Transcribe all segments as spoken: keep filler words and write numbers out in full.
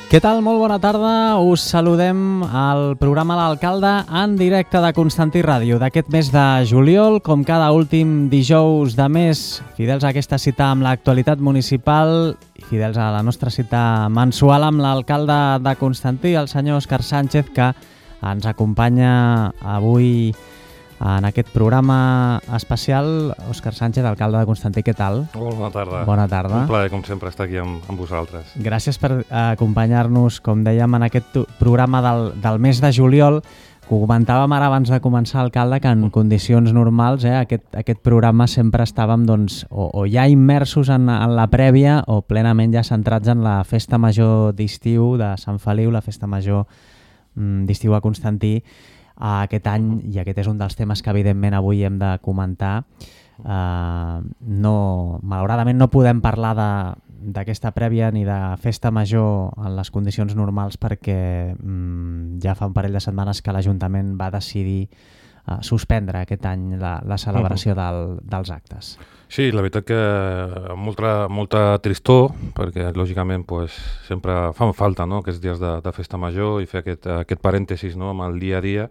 Què tal? Molt bona tarda. Us saludem al programa L'Alcalde en directe de Constantí Ràdio d'aquest mes de juliol, com cada últim dijous de mes, fidels a aquesta cita amb l'actualitat municipal i fidels a la nostra cita mensual amb l'alcalde de Constantí, el senyor Òscar Sánchez, que ens acompanya avui en aquest programa especial. Òscar Sánchez, alcalde de Constantí, què tal? Molt bona tarda. Bona tarda. Un plaer, com sempre, estar aquí amb, amb vosaltres. Gràcies per acompanyar-nos, com dèiem, en aquest programa del, del mes de juliol. Ho comentàvem ara abans de començar, alcalde, que en condicions normals eh, aquest, aquest programa sempre estàvem doncs, o, o ja immersos en, en la prèvia o plenament ja centrats en la festa major d'estiu de Sant Feliu, la festa major mm, d'estiu a Constantí. Uh, aquest any, i aquest és un dels temes que evidentment avui hem de comentar, uh, no, malauradament no podem parlar d'aquesta prèvia ni de festa major en les condicions normals perquè um, ja fa un parell de setmanes que l'Ajuntament va decidir uh, suspendre aquest any la, la celebració del, dels actes. Sí, la veritat que molta, molta tristor, perquè lògicament pues, sempre fan falta no, aquests dies de, de festa major i fer aquest, aquest parèntesis no, amb el dia a dia,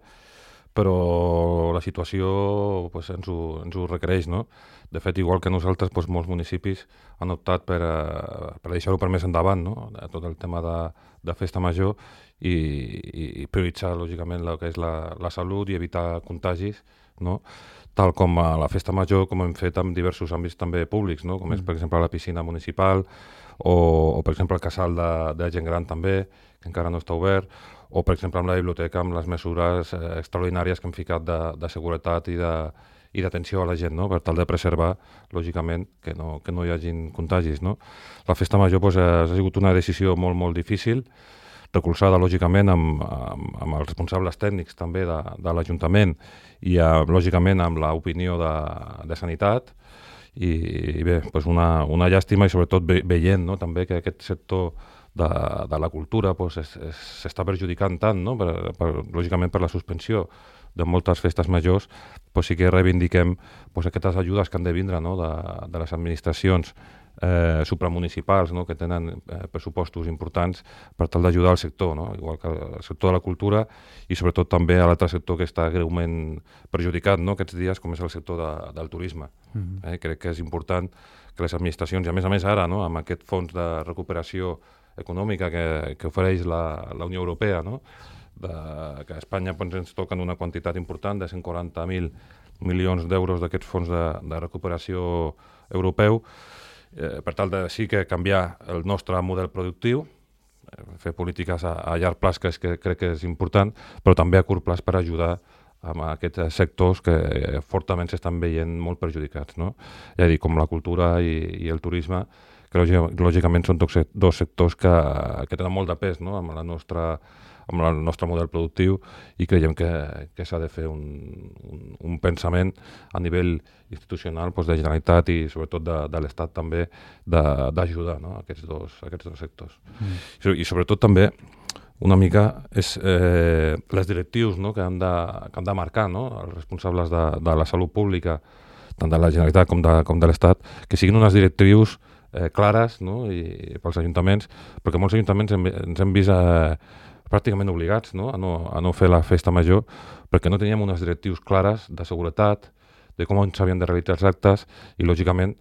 però la situació pues, ens, ho, ens ho requereix. No? De fet, igual que nosaltres, pues, molts municipis han optat per, uh, per deixar-ho per més endavant, no? Tot el tema de, de festa major i, i, i prioritzar, lògicament, el que és la, la salut i evitar contagis, no? Tal com a la festa major, com hem fet en diversos àmbits també públics, no? Com és, per exemple, la piscina municipal o, o per exemple, el casal de, de gent gran també, que encara no està obert, o, per exemple, amb la biblioteca, amb les mesures eh, extraordinàries que hem ficat de, de seguretat i de i d'atenció a la gent, no? Per tal de preservar, lògicament, que no, que no hi hagin contagis. No? La festa major pues, ha sigut una decisió molt, molt difícil, recolzada, lògicament, amb, amb, amb els responsables tècnics també de, de l'Ajuntament i, uh, lògicament, amb l'opinió de, de Sanitat. I, i bé, pues una, una llàstima i sobretot ve, veient no? També que aquest sector de, de la cultura pues, s'està perjudicant tant, no? per, per, lògicament per la suspensió de moltes festes majors, pues sí que reivindiquem pues, aquestes ajudes que han de vindre no? de, de les administracions eh, supramunicipals no? Que tenen eh, pressupostos importants per tal d'ajudar al sector, no? Igual que el sector de la cultura i sobretot també a l'altre sector que està greument perjudicat no? Aquests dies, com és el sector de, del turisme. Mm-hmm. eh? Crec que és important que les administracions, i a més a més ara, no? Amb aquest fons de recuperació econòmica que, que ofereix la, la Unió Europea, no? De, que a Espanya pues, ens toquen una quantitat important de cent quaranta mil milions d'euros d'aquests fons de, de recuperació europeu, eh, per tal de sí que canviar el nostre model productiu, eh, fer polítiques a, a llarg plaç, que, és, que crec que és important, però també a curt plaç per ajudar amb aquests sectors que eh, fortament s'estan veient molt perjudicats. No? Ja dic, com la cultura i, i el turisme, que lògicament són dos, dos sectors que, que tenen molt de pes no? amb la nostra amb el nostre model productiu i creiem que, que s'ha de fer un, un, un pensament a nivell institucional doncs, de Generalitat i sobretot de, de l'Estat també d'ajudar no? aquests, dos, aquests dos sectors. Mm. I, I sobretot també una mica és eh, les directius no? que, han de, que han de marcar no? els responsables de, de la salut pública, tant de la Generalitat com de, com de l'Estat, que siguin unes directrius eh, clares no? I, pels ajuntaments, perquè molts ajuntaments hem, ens hem vist eh, pràcticament obligats no? A, no, a no fer la festa major perquè no teníem unes directius clares de seguretat, de com s'havien de realitzar els actes i, lògicament,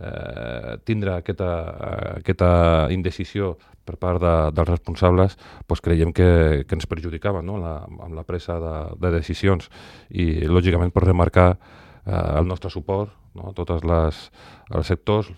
eh, tindre aquesta, aquesta indecisió per part de, dels responsables doncs creiem que, que ens perjudicava no? la, amb la presa de, de decisions i, lògicament, per remarcar eh, el nostre suport no? a tots les, els sectors,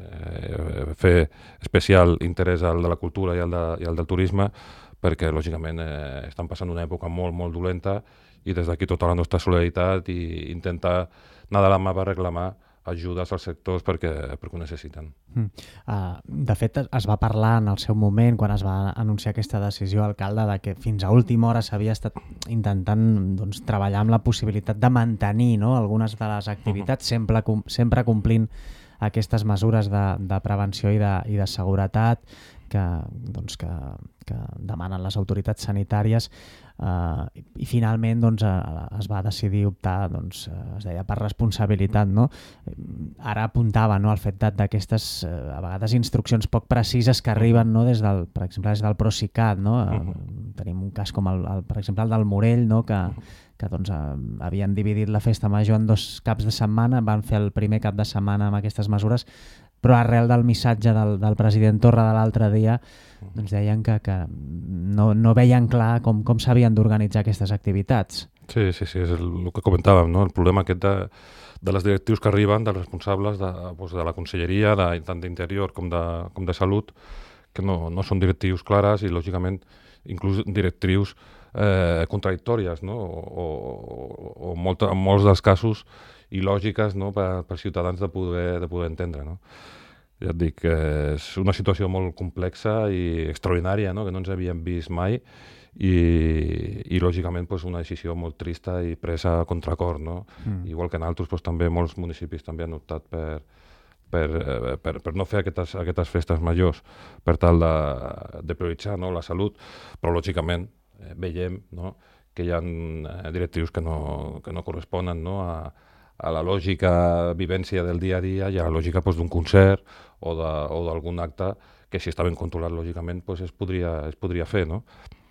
eh, fer especial interès al de la cultura i al, de, i al del turisme, perquè, lògicament, eh, estan passant una època molt, molt dolenta i des d'aquí tota la nostra solidaritat i intentar anar de la mà per reclamar ajudes als sectors perquè, perquè ho necessiten. Mm. Uh, de fet, es va parlar en el seu moment, quan es va anunciar aquesta decisió, alcalde, de que fins a última hora s'havia estat intentant doncs, treballar amb la possibilitat de mantenir no? algunes de les activitats, uh-huh. sempre, com, sempre complint aquestes mesures de, de prevenció i de, i de seguretat, que, doncs, que, que demanen les autoritats sanitàries uh, i, i finalment doncs, uh, es va decidir optar, doncs, uh, es deia per responsabilitat, no? Ara apuntava, no, el fet d'aquestes uh, a vegades instruccions poc precises que arriben, no, des del, per exemple, des del Procicat, no? Uh, uh-huh. Tenim un cas com el, el, per exemple el del Morell, no? que, que doncs, uh, havien dividit la festa major en dos caps de setmana, van fer el primer cap de setmana amb aquestes mesures, però arrel del missatge del, del president Torra de l'altre dia doncs deien que, que no, no veien clar com, com s'havien d'organitzar aquestes activitats. Sí, sí, sí, és el, el que comentàvem, no? El problema aquest de, de les directius que arriben, dels responsables de, doncs, de la conselleria, de, tant d'Interior com de, com de Salut, que no, no són directius clares i, lògicament, inclús directrius eh, contradictòries, no? o, o, o molt, en molts dels casos il·lògiques, no? per, per ciutadans de poder, de poder entendre. No? Ja et dic, eh, és una situació molt complexa i extraordinària, no? que no ens havíem vist mai i, i lògicament, pues, una decisió molt trista i presa a contracor. No? Mm. Igual que en altres, pues, també molts municipis també han optat per, per, eh, per, per no fer aquestes, aquestes festes majors per tal de, de prioritzar, no? la salut, però lògicament eh, veiem, no? que hi ha eh, directrius que no, que no corresponen, no? a a la lògica vivència del dia a dia i a la lògica pues, d'un concert o d'algun acte que, si està ben controlat, lògicament, pues, es, podria, es podria fer. No?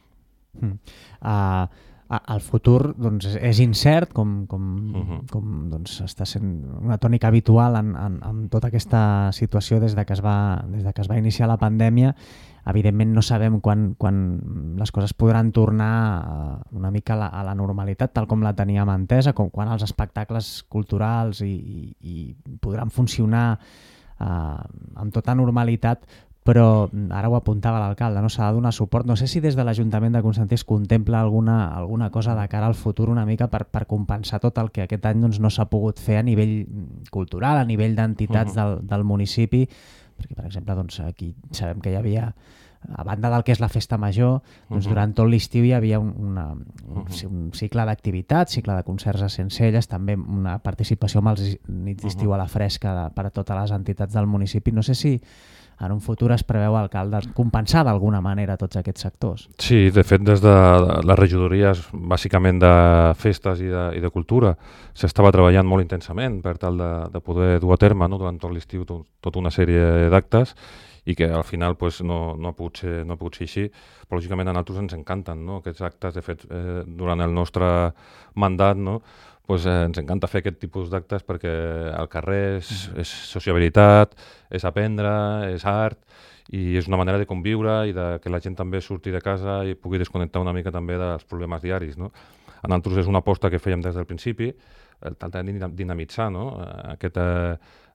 Mm. Uh, el futur doncs, és incert, com, com, uh-huh. com doncs, està sent una tònica habitual en, en, en tota aquesta situació des de que es va, des de que es va iniciar la pandèmia. Evidentment no sabem quan, quan les coses podran tornar una mica a la, a la normalitat, tal com la teníem entesa, com quan els espectacles culturals i, i, i podran funcionar eh, amb tota normalitat, però ara ho apuntava l'alcalde, no s'ha de donar suport. No sé si des de l'Ajuntament de Constantí es contempla alguna, alguna cosa de cara al futur una mica per, per compensar tot el que aquest any doncs, no s'ha pogut fer a nivell cultural, a nivell d'entitats uh-huh. del, del municipi, perquè, per exemple, doncs, aquí sabem que hi havia, a banda del que és la festa major, doncs, uh-huh. durant tot l'estiu hi havia un, una, un, uh-huh. un cicle d'activitats, cicle de concerts a Sencelles, també una participació amb els nits d'estiu uh-huh. a la fresca de, per a totes les entitats del municipi. No sé si en un futur es preveu, alcalde, compensar d'alguna manera tots aquests sectors. Sí, de fet, des de les regidories, bàsicament de festes i de, i de cultura, s'estava treballant molt intensament per tal de, de poder dur a terme, no, durant tot l'estiu tot, tota una sèrie d'actes i que al final pues, no, no, ha pogut ser, no ha pogut ser així, però lògicament a nosaltres ens encanten, no, aquests actes. De fet, eh, durant el nostre mandat, no, pues, eh, ens encanta fer aquest tipus d'actes perquè al carrer és, és sociabilitat, és aprendre, és art i és una manera de conviure i de que la gent també surti de casa i pugui desconnectar una mica també dels problemes diaris. No? A nosaltres és una aposta que fèiem des del principi, el tal de dinamitzar, no? Aquest, eh,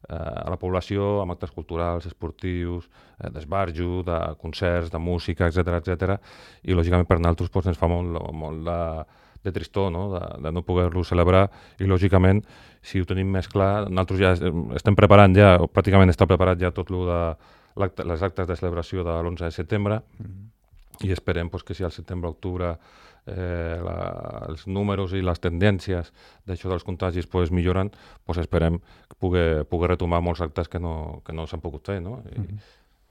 a la població amb actes culturals, esportius, eh, d'esbarjo, de concerts, de música, etcètera, etcètera. I lògicament per nosaltres pues, ens fa molt, molt de, de tristor, no? De, de no poder-lo celebrar i lògicament si ho tenim més clar, nosaltres ja estem preparant ja, o pràcticament està preparat ja tot lo de l'acte, les actes de celebració de l'onze de setembre mm-hmm. i esperem pues, que si al setembre-octubre eh, la, els números i les tendències d'això dels contagis pues, milloren, pues, esperem poder, poder retomar molts actes que no, que no s'han pogut fer. No? I, mm-hmm.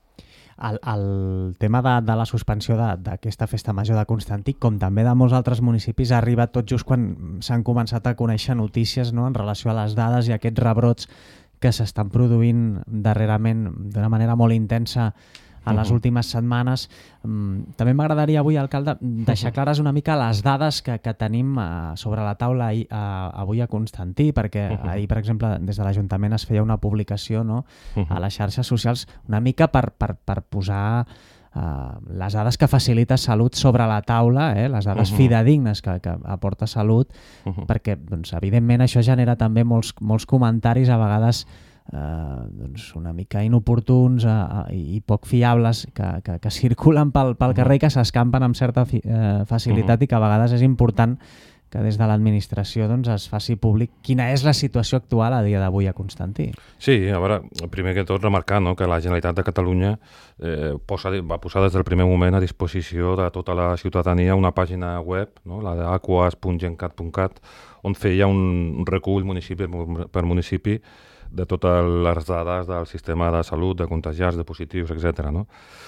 El, el tema de, de la suspensió d'aquesta festa major de Constantí, com també de molts altres municipis, ha arribat tot just quan s'han començat a conèixer notícies, no?, en relació a les dades i aquests rebrots que s'estan produint darrerament d'una manera molt intensa a les uh-huh. últimes setmanes. Um, també m'agradaria avui, alcalde, deixar clares una mica les dades que, que tenim uh, sobre la taula ahir, uh, avui a Constantí, perquè uh-huh. ahir, per exemple, des de l'Ajuntament es feia una publicació, no?, uh-huh. a les xarxes socials, una mica per, per, per posar uh, les dades que facilita Salut sobre la taula, eh, les dades uh-huh. fidedignes que, que aporta Salut, uh-huh. perquè, doncs, evidentment, això genera també molts, molts comentaris, a vegades Uh, doncs una mica inoportuns uh, i poc fiables que, que, que circulen pel, pel carrer i que s'escampen amb certa fi, uh, facilitat uh-huh. i que a vegades és important que des de l'administració doncs, es faci públic quina és la situació actual a dia d'avui a Constantí. Sí, a veure, primer que tot remarcar, no?, que la Generalitat de Catalunya eh, posa, va posar des del primer moment a disposició de tota la ciutadania una pàgina web, no?, la d'aquas punt gencat punt cat, on feia un, un recull municipi per municipi de totes les dades del sistema de salut, de contagiats, de positius, etcètera. No?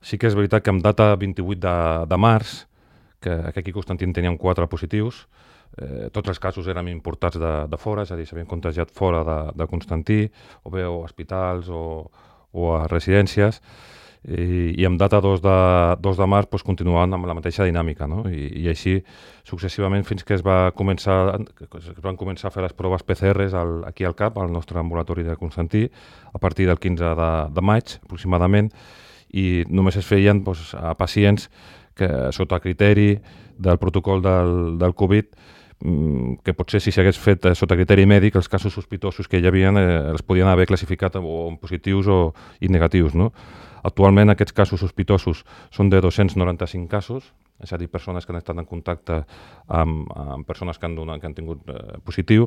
Sí que és veritat que amb data vint-i-vuit de, de març, que, que aquí a Constantí teníem quatre positius, eh, tots els casos eren importats de, de fora, és a dir, s'havien contagiat fora de, de Constantí, o bé a hospitals o, o a residències, i, i amb data dos de, dos de març pues, continuaven amb la mateixa dinàmica, no? I, i així successivament fins que es, va començar, es van començar a fer les proves P C Rs al, aquí al C A P, al nostre ambulatori de Constantí, a partir del quinze de, de maig aproximadament, i només es feien pues, a pacients que sota criteri del protocol del, del Covid, que potser si s'hagués fet sota criteri mèdic, els casos sospitosos que hi havia eh, els podien haver classificat o en positius o i negatius, no? Actualment aquests casos sospitosos són de dos-cents noranta-cinc casos, és a dir, persones que han estat en contacte amb, amb persones que han, donat, que han tingut eh, positiu,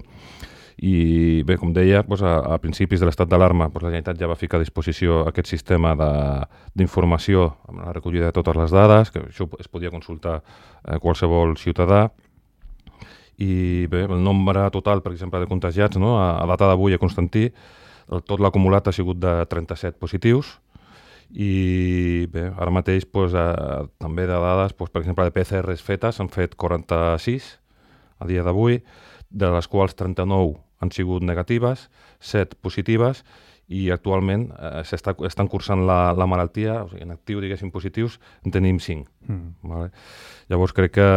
i bé, com deia, doncs a, a principis de l'estat d'alarma doncs la Generalitat ja va ficar a disposició aquest sistema d'informació amb la recollida de totes les dades, que això es podia consultar eh, qualsevol ciutadà, i bé, el nombre total, per exemple, de contagiats, no? a, a data d'avui a Constantí, el, tot l'acumulat ha sigut de trenta-set positius, i bé, ara mateix doncs, eh, també de dades, doncs, per exemple, de P C Rs fetes s'han fet quaranta-sis a dia d'avui, de les quals trenta-nou han sigut negatives, set positives, i actualment eh, estan cursant la, la malaltia, o sigui, en actiu, diguéssim, positius, en tenim cinc. Mm. Vale? Llavors crec que,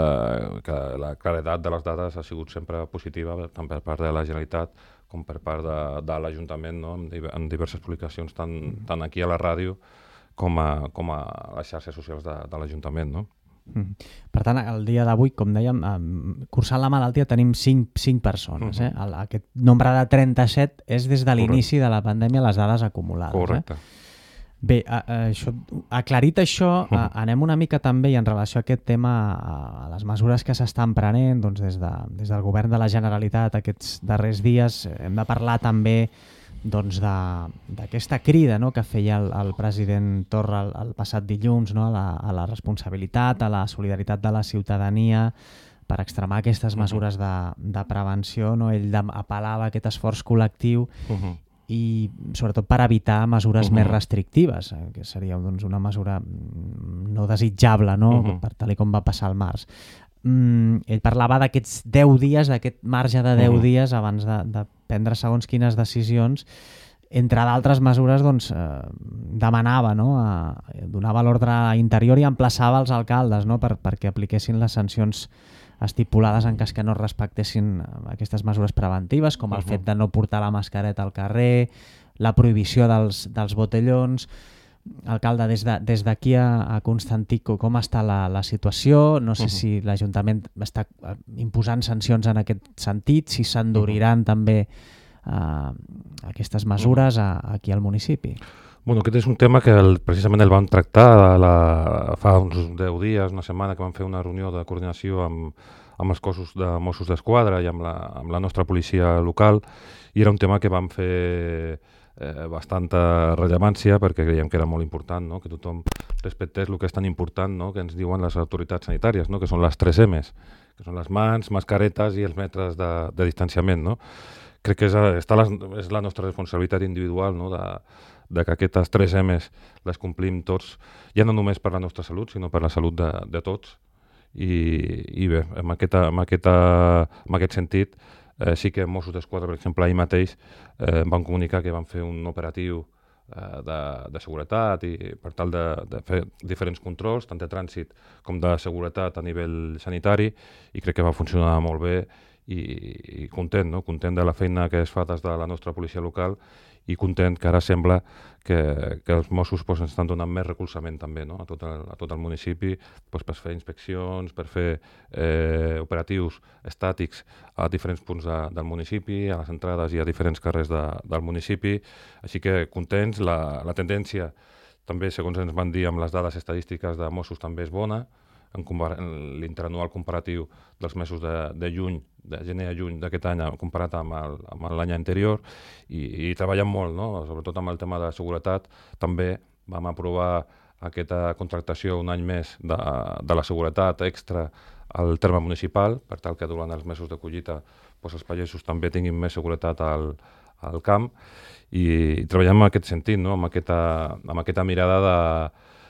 que la claredat de les dades ha sigut sempre positiva, tant per part de la Generalitat com per part de, de l'Ajuntament, no? en diverses publicacions, tant, tant aquí a la ràdio com a, com a les xarxes socials de, de l'Ajuntament. No? Mm. Per tant, el dia d'avui, com dèiem, cursant la malaltia tenim cinc, cinc persones. Uh-huh. eh? Aquest nombre de trenta-set és des de l'inici de la pandèmia les dades acumulades. Correcte. Eh? Bé, a, a, això, aclarit això, a, anem una mica també, i en relació a aquest tema, a, a les mesures que s'estan prenent doncs, des, de, des del govern de la Generalitat aquests darrers dies. Hem de parlar també doncs, d'aquesta crida, no?, que feia el, el president Torra el, el passat dilluns, no?, a, la, a la responsabilitat, a la solidaritat de la ciutadania per extremar aquestes mesures de, de prevenció. No? Ell apel·lava a aquest esforç col·lectiu uh-huh. i sobretot per evitar mesures uh-huh. més restrictives, eh, que seria doncs, una mesura no desitjable, no? Uh-huh. per tal com va passar al març. Mm, ell parlava d'aquests deu dies, d'aquest marge de deu uh-huh. dies abans de, de prendre segons quines decisions. Entre d'altres mesures doncs, eh, demanava, no? a, donava l'ordre interior i emplaçava els alcaldes, no? per, perquè apliquessin les sancions estipulades en cas que no respectessin aquestes mesures preventives, com el uh-huh. fet de no portar la mascareta al carrer, la prohibició dels, dels botellons. Alcalde, des de, des d'aquí a, a Constantí, com està la, la situació? No sé uh-huh. si l'Ajuntament està imposant sancions en aquest sentit, si s'enduriran uh-huh. també uh, aquestes mesures a, aquí al municipi. Bueno, aquest és un tema que el, precisament el vam tractar la, fa uns deu dies, una setmana, que vam fer una reunió de coordinació amb, amb els cossos de Mossos d'Esquadra i amb la, amb la nostra policia local, i era un tema que vam fer eh, bastanta rellevància perquè creiem que era molt important, no? Que tothom respectés el que és tan important, no? Que ens diuen les autoritats sanitàries, no? Que són les tres emes, que són les mans, mascaretes i els metres de, de distanciament. No? Crec que és, està la, és la nostra responsabilitat individual, no? de, de que aquestes tres emes les complim tots, ja no només per la nostra salut, sinó per la salut de, de tots. I, i bé, en, aquesta, en, aquesta, en aquest sentit, eh, sí que Mossos d'Esquadra, per exemple, ahir mateix eh, van comunicar que van fer un operatiu eh, de, de seguretat i per tal de, de fer diferents controls, tant de trànsit com de seguretat a nivell sanitari, i crec que va funcionar molt bé i, i content, no? Content de la feina que es fa des de la nostra policia local, i content que ara sembla que, que els Mossos pues, ens estan donant més recolzament també, no? a, tot el, a tot el municipi pues, per fer inspeccions, per fer eh, operatius estàtics a diferents punts de, del municipi, a les entrades i a diferents carrers de, del municipi. Així que contents, la, la tendència també, segons ens van dir amb les dades estadístiques de Mossos, també és bona. En, en l'interanual comparatiu dels mesos de, de juny, de gener a juny d'aquest any comparat amb el, amb l'any anterior, i, i treballem molt, no? Sobretot amb el tema de seguretat. També vam aprovar aquesta contractació un any més de, de la seguretat extra al terme municipal, per tal que durant els mesos de collita doncs, els pagesos també tinguin més seguretat al, al camp, i, i treballem en aquest sentit, no? amb, aquesta, amb aquesta mirada de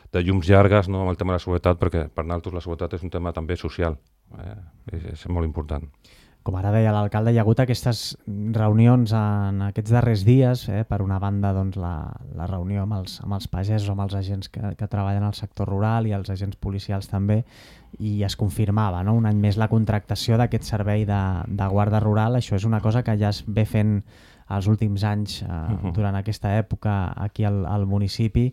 de llums llargues, no, amb el tema de la seguretat, perquè per nosaltres la seguretat és un tema també social, eh? és, és molt important. Com ara deia l'alcalde, hi ha hagut aquestes reunions en aquests darrers dies, eh? Per una banda doncs, la, la reunió amb els, amb els pagesos, amb els agents que, que treballen al sector rural i els agents policials també, i es confirmava, no? Un any més la contractació d'aquest servei de, de guarda rural. Això és una cosa que ja es ve fent els últims anys, eh, uh-huh. durant aquesta època aquí al, al municipi.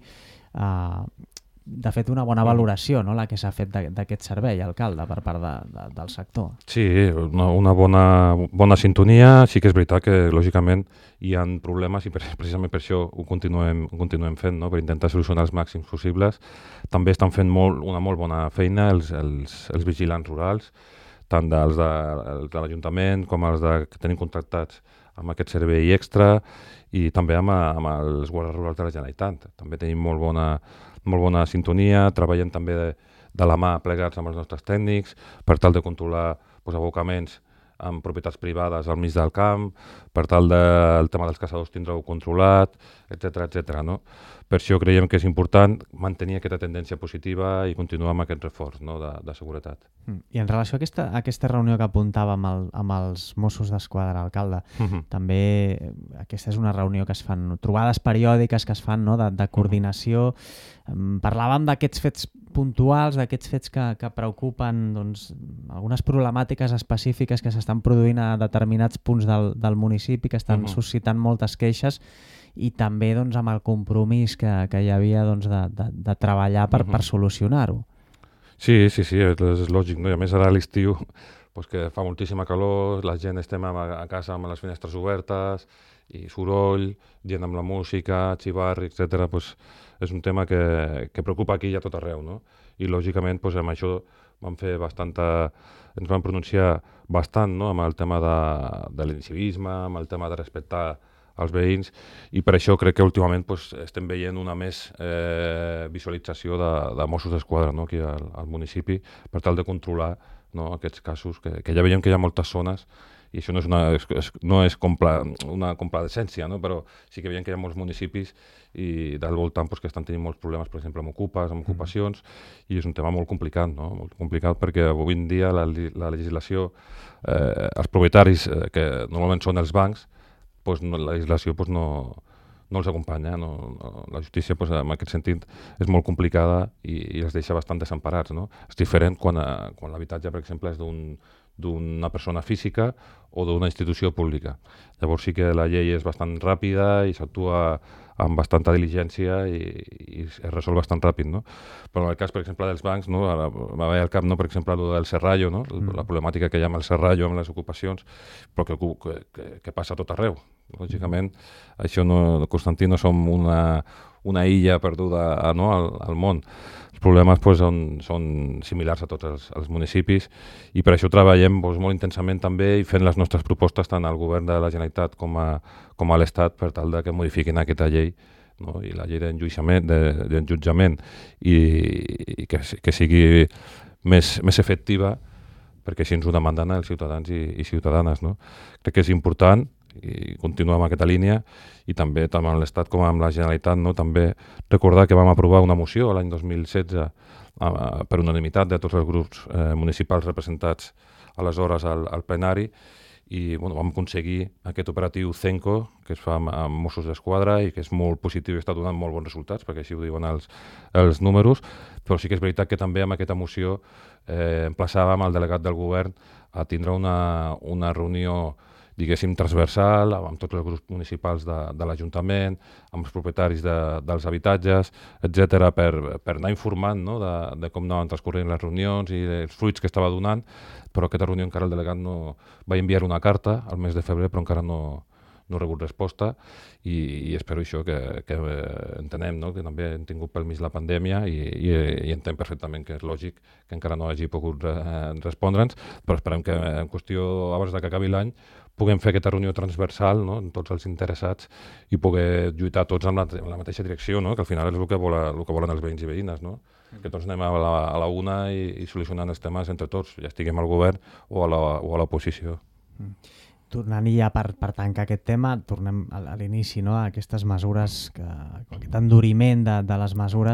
Eh, de fet, una bona valoració, no?, la que s'ha fet d'aquest servei, alcalde, per part de, de, del sector. Sí, una, una bona, bona sintonia. Sí que és veritat que, lògicament, hi ha problemes i precisament per això ho continuem, ho continuem fent, no?, per intentar solucionar els màxims possibles. També estan fent molt, una molt bona feina els, els, els vigilants rurals, tant dels de, de l'Ajuntament com els de, que tenim contractats amb aquest servei extra, i també amb, amb els guardes rurals de la Generalitat. També tenim molt bona, molt bona sintonia, treballem també de, de la mà plegats amb els nostres tècnics per tal de controlar pues, abocaments amb propietats privades al mig del camp, per tal del tema dels caçadors tindre-ho controlat, etcètera, etcètera, no? Per això creiem que és important mantenir aquesta tendència positiva i continuar amb aquest reforç, no?, de, de seguretat. I en relació a aquesta, a aquesta reunió que apuntava amb, el, amb els Mossos d'Esquadra, alcalde, uh-huh. també aquesta és una reunió que es fan, trobades periòdiques que es fan, no?, de, de coordinació. Uh-huh. Parlàvem d'aquests fets puntuals, d'aquests fets que, que preocupen doncs, algunes problemàtiques específiques que s'estan produint a determinats punts del, del municipi, que estan uh-huh. suscitant moltes queixes, i també doncs, amb el compromís que, que hi havia doncs, de, de, de treballar per, uh-huh. per solucionar-ho. Sí, sí, sí, és, és lògic, no? I a més ara a l'estiu pues, que fa moltíssima calor, la gent estem a, a casa amb les finestres obertes, i soroll, gent amb la música, xivarri, etcètera. Pues, és un tema que, que preocupa aquí i a tot arreu, no? I lògicament pues, amb això vam fer bastanta, ens vam pronunciar bastant, no?, amb el tema de, de l'incivisme, amb el tema de respectar els veïns, i per això crec que últimament pues, estem veient una més eh, visualització de, de Mossos d'Esquadra, no?, aquí al, al municipi, per tal de controlar, no?, aquests casos, que, que ja veiem que hi ha moltes zones, i això no és una, és, no és compla, una compadecència, no?, però sí que veiem que hi ha molts municipis i del voltant pues, que estan tenint molts problemes, per exemple, amb ocupes, amb ocupacions, i és un tema molt complicat, no?, molt complicat perquè avui en dia la, la legislació, eh, els propietaris, eh, que normalment són els bancs, pues, no, la legislació pues, no, no els acompanya. No, no, la justícia pues, en aquest sentit és molt complicada i, i els deixa bastant desemparats. No? És diferent quan, a, quan l'habitatge, per exemple, és d'un d'una persona física o d'una institució pública. Llavors sí que la llei és bastant ràpida i s'actua amb bastanta diligència i, i es resol bastant ràpid, no? Però en el cas, per exemple, dels bancs, no? Ara va haver al cap, no? Per exemple, el del Serrallo, no? Mm. La problemàtica que hi ha amb el Serrallo, amb les ocupacions, però que, que, que, que passa a tot arreu. Lògicament, això no, Constantí no som una, una illa perduda no? al, al món. Els problemes pues, són, són similars a tots els, els municipis i per això treballem pues, molt intensament també i fent les nostres propostes tant al govern de la Generalitat com a, com a l'Estat per tal de que modifiquin aquesta llei, no? I la llei d'enjudiciament de, d'enjutjament i, i que, que sigui més, més efectiva perquè així ens ho demanden els ciutadans i, i ciutadanes. No? Crec que és important i continuar amb aquesta línia i també tant amb l'Estat com amb la Generalitat, no? També recordar que vam aprovar una moció l'any dos mil setze eh, per unanimitat de tots els grups eh, municipals representats aleshores al, al plenari i bueno, vam aconseguir aquest operatiu Cenco que es fa amb, amb Mossos d'Esquadra i que és molt positiu i està donant molt bons resultats perquè així ho diuen els, els números, però sí que és veritat que també amb aquesta moció eh, emplaçàvem el delegat del govern a tindre una, una reunió diguéssim, transversal, amb tots els grups municipals de, de l'Ajuntament, amb els propietaris de, dels habitatges, etcètera, per, per anar informant no? de, de com anaven transcorrent les reunions i els fruits que estava donant, però aquesta reunió encara el delegat no va enviar una carta al mes de febrer, però encara no, no ha rebut resposta i, i espero això que, que entenem, no? Que també hem tingut pel mig la pandèmia i, i, i entenc perfectament que és lògic que encara no hagi pogut eh, respondre'ns, però esperem que en qüestió abans de que acabi l'any puguem fer aquesta reunió transversal no? En tots els interessats i poder lluitar tots en la, en la mateixa direcció, no? Que al final és el que, vola, el que volen els veïns i veïnes, no? Que tots anem a la, a la una i, i solucionant els temes entre tots, ja estiguem al govern o a l'oposició. Mm. Tornant ja per, per tancar aquest tema, tornem a, a l'inici, no? A aquestes mesures, que, aquest enduriment de, de les mesures,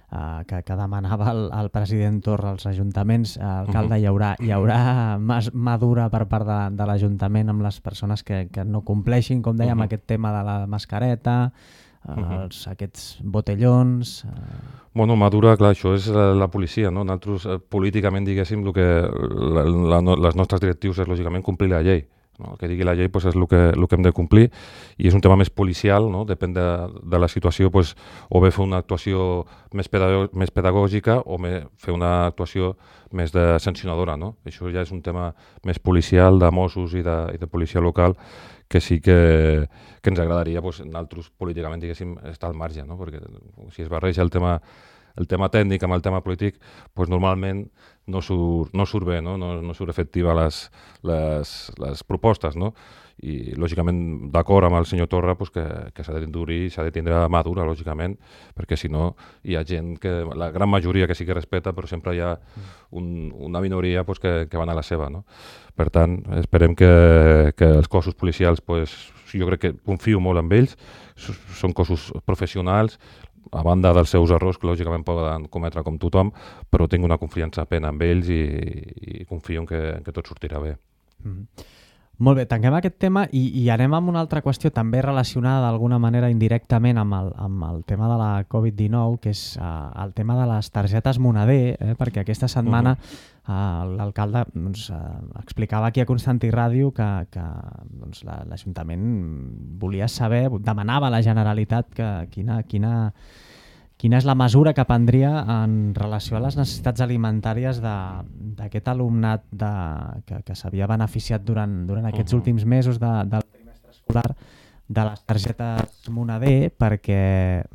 Uh, que, que demanava el, el president Torra als ajuntaments, uh, alcalde, uh -huh. hi haurà, hi haurà mà, mà dura per part de, de l'Ajuntament amb les persones que, que no compleixin, com dèiem, uh -huh. aquest tema de la mascareta, uh, uh -huh. els, aquests botellons... Uh... Bueno, mà dura, clar, això és la, la policia, no? Nosaltres, eh, políticament, diguéssim, el que la, la, la, les nostres directius és, lògicament, complir la llei. No? El que digui la llei pues, és el que, el que hem de complir i és un tema més policial, no? Depèn de, de la situació, pues, o bé fer una actuació més, pedagò més pedagògica o bé fer una actuació més de sancionadora. No? Això ja és un tema més policial, de Mossos i de, i de policia local, que sí que, que ens agradaria, pues, nosaltres políticament, diguéssim, estar al marge, no? Perquè si es barreja el tema el tema tècnic amb el tema polític, pues, normalment no surt, no surt bé, no, no, no surt efectiva les, les, les propostes, no? I lògicament d'acord amb el senyor Torra pues, que, que s'ha d'endurir i s'ha de tindre mà dura, lògicament, perquè si no hi ha gent que, la gran majoria que sí que respeta, però sempre hi ha un, una minoria pues, que, que van a la seva, no? Per tant, esperem que, que els cossos policials, pues, jo crec que confio molt en ells, són cossos professionals, a banda dels seus errors, que lògicament poden cometre com tothom, però tinc una confiança plena en ells i, i confio en que, en que tot sortirà bé. Mm. Molt bé, tanquem aquest tema i, i anem amb una altra qüestió també relacionada d'alguna manera indirectament amb el, amb el tema de la covid dinou, que és uh, el tema de les targetes Moneder, eh? Perquè aquesta setmana uh -huh. uh, l'alcalde doncs, uh, explicava aquí a Constantí Ràdio que, que doncs, l'Ajuntament volia saber, demanava a la Generalitat que quina... quina Quina és la mesura que prendria en relació a les necessitats alimentàries d'aquest alumnat de, que, que s'havia beneficiat durant, durant aquests uh -huh. últims mesos de, del trimestre escolar de les targetes Moneder, perquè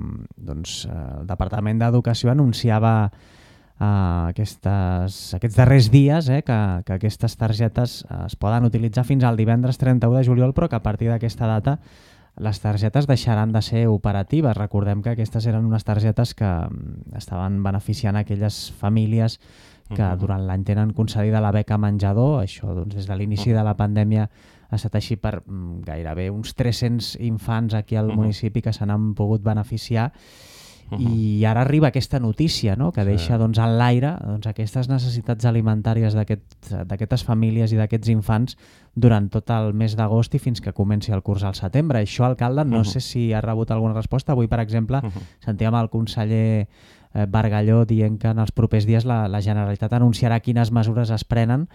doncs, el Departament d'Educació anunciava uh, aquestes, aquests darrers dies eh, que, que aquestes targetes es poden utilitzar fins al divendres trenta-u de juliol, però que a partir d'aquesta data les targetes deixaran de ser operatives. Recordem que aquestes eren unes targetes que estaven beneficiant aquelles famílies que uh -huh. durant l'any tenen concedida la beca menjador. Això doncs, des de l'inici uh -huh. de la pandèmia ha estat així per mm, gairebé uns tres-cents infants aquí al uh -huh. municipi que se n'han pogut beneficiar. Uh -huh. I ara arriba aquesta notícia, no? Que sí. deixa doncs, en l'aire doncs, aquestes necessitats alimentàries d'aquestes famílies i d'aquests infants durant tot el mes d'agost i fins que comenci el curs al setembre. Això, alcalde, no uh -huh. sé si ha rebut alguna resposta. Avui, per exemple, uh -huh. sentíem el conseller eh, Bargalló dient que en els propers dies la, la Generalitat anunciarà quines mesures es prenen,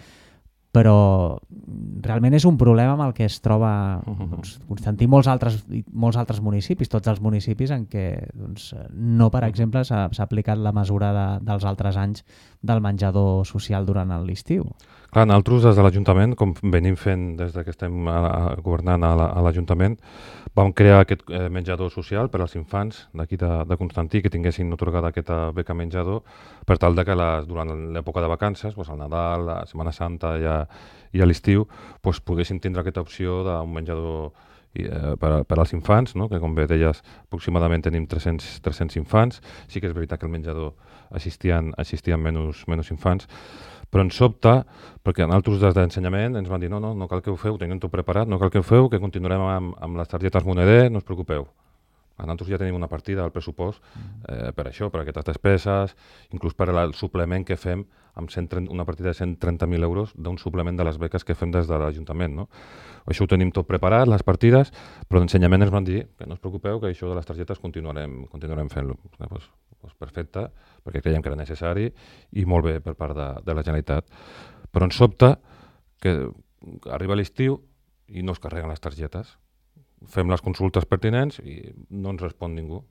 però realment és un problema amb el que es troba doncs, Constantí i molts altres, molts altres municipis, tots els municipis en què doncs, no, per exemple, s'ha aplicat la mesura de, dels altres anys del menjador social durant l'estiu. Clar, nosaltres des de l'Ajuntament, com venim fent des que estem a, a, governant a l'Ajuntament, vam crear aquest eh, menjador social per als infants d'aquí de, de Constantí que tinguessin atorgada aquesta beca menjador per tal de que les, durant l'època de vacances, doncs, al Nadal, la Setmana Santa i a, i a l'estiu, doncs, poguessin tindre aquesta opció d'un menjador eh, per, per als infants, no? Que com bé deies, aproximadament tenim tres-cents, tres-cents infants. Sí que és veritat que al menjador assistien, assistien menys, menys infants, però ens sobta, perquè nosaltres des d'ensenyament ens van dir no, no, no cal que ho feu, tenim tot preparat, no cal que ho feu, que continuarem amb, amb les targetes Moneder, no us preocupeu. Nosaltres ja tenim una partida al pressupost eh, per això, per aquestes despeses, inclús per el suplement que fem amb cent trenta, una partida de cent trenta mil euros d'un suplement de les beques que fem des de l'Ajuntament. No? Això ho tenim tot preparat, les partides, però d'ensenyament ens van dir que no us preocupeu, que això de les targetes continuarem, continuarem fent-lo. Pues, pues perfecte, perquè creiem que era necessari i molt bé per part de, de la Generalitat. Però ens sobta que arriba l'estiu i no es carreguen les targetes. Fem les consultes pertinents i no ens respon ningú.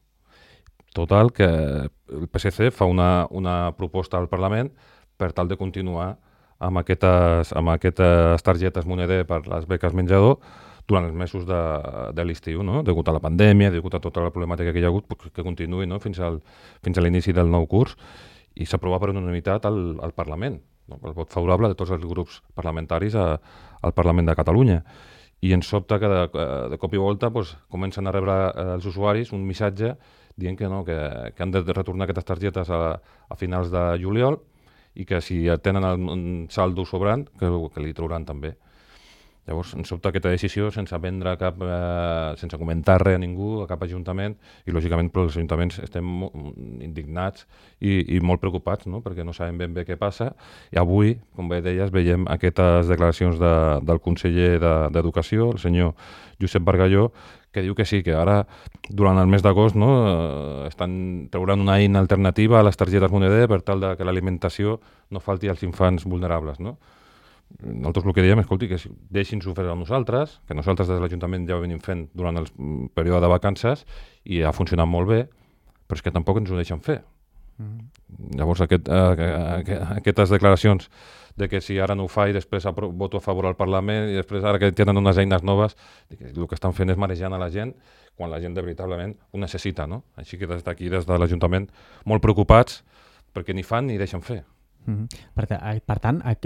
Total, que el P S C fa una, una proposta al Parlament per tal de continuar amb aquestes, amb aquestes targetes Moneder per les beques menjador durant els mesos de, de l'estiu, no? Degut a la pandèmia, degut a tota la problemàtica que hi ha hagut, que continuï, no? fins, al, fins a l'inici del nou curs, i s'aprova per unanimitat al, al Parlament, no? El vot favorable de tots els grups parlamentaris a, al Parlament de Catalunya. I ens sobta que de, de cop i volta doncs, comencen a rebre els usuaris un missatge dient que, no, que, que han de retornar aquestes targetes a, a finals de juliol i que si tenen el saldo sobrant, que, que li trauran també. Llavors, ens sobta aquesta decisió sense vendre cap, eh, sense comentar res a ningú, a cap ajuntament, i lògicament els ajuntaments estem indignats i, i molt preocupats, no? Perquè no sabem ben bé què passa. I avui, com bé deies, veiem aquestes declaracions de, del conseller d'Educació, el senyor Josep Bargalló, que diu que sí, que ara, durant el mes d'agost, no, eh, estan trauran una eina alternativa a les targetes moneder per tal de que l'alimentació no falti als infants vulnerables, no? Nosaltres el que diem, escolti, que deixin-s'ho fer a nosaltres, que nosaltres des de l'Ajuntament ja ho venim fent durant el període de vacances i ha funcionat molt bé, però és que tampoc ens ho deixen fer. Mm. Llavors, aquest, eh, aquestes declaracions de que si ara no ho fa i després voto a favor al Parlament i després ara que tenen unes eines noves, el que estan fent és marejant a la gent quan la gent de veritablement ho necessita, no? Així que des d'aquí, des de l'Ajuntament, molt preocupats perquè ni fan ni deixen fer. Mm-hmm. Per, per tant, eh,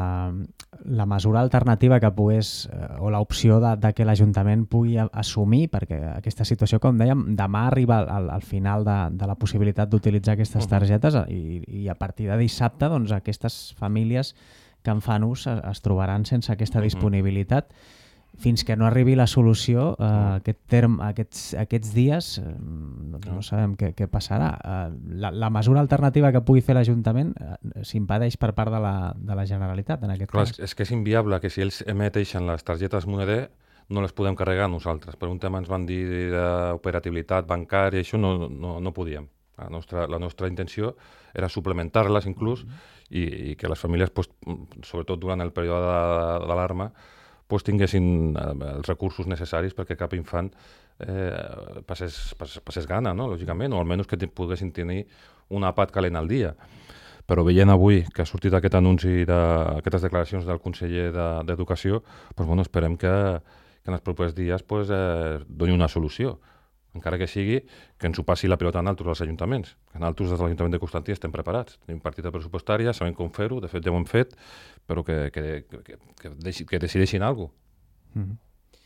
la mesura alternativa que pogués, eh, o l'opció de, de que l'Ajuntament pugui assumir, perquè aquesta situació, com dèiem, demà arriba al, al final de, de la possibilitat d'utilitzar aquestes targetes i, i a partir de dissabte doncs, aquestes famílies que en fan ús es, es trobaran sense aquesta disponibilitat. Fins que no arribi la solució, eh, aquest term, aquests, aquests dies, eh, doncs no sabem què, què passarà. Eh, la, la mesura alternativa que pugui fer l'Ajuntament eh, s'impedeix per part de la, de la Generalitat, en aquest Clar, cas. És que és inviable que si ells emeteixen les targetes moneder no les podem carregar nosaltres. Per un tema ens van dir d'operativitat bancària, això no, no, no podíem. La nostra, la nostra intenció era suplementar-les inclús i, i que les famílies, pues, sobretot durant el període d'alarma, pues, tinguessin els recursos necessaris perquè cap infant eh, passés, passés, passés gana, no? Lògicament, o almenys que poguessin tenir un àpat calent al dia. Però veient avui que ha sortit aquest anunci d'aquestes declaracions del conseller d'Educació, pues, bueno, esperem que, que en els propers dies pues, eh, doni una solució. Encara que sigui que ens ho passi la pilota en altres als ajuntaments. En altres des de l'Ajuntament de Constantí estem preparats. Tenim partida pressupostària, sabem com fer-ho, de fet ja ho hem fet, però que, que, que, que, deci, que decideixin alguna cosa. Mm-hmm.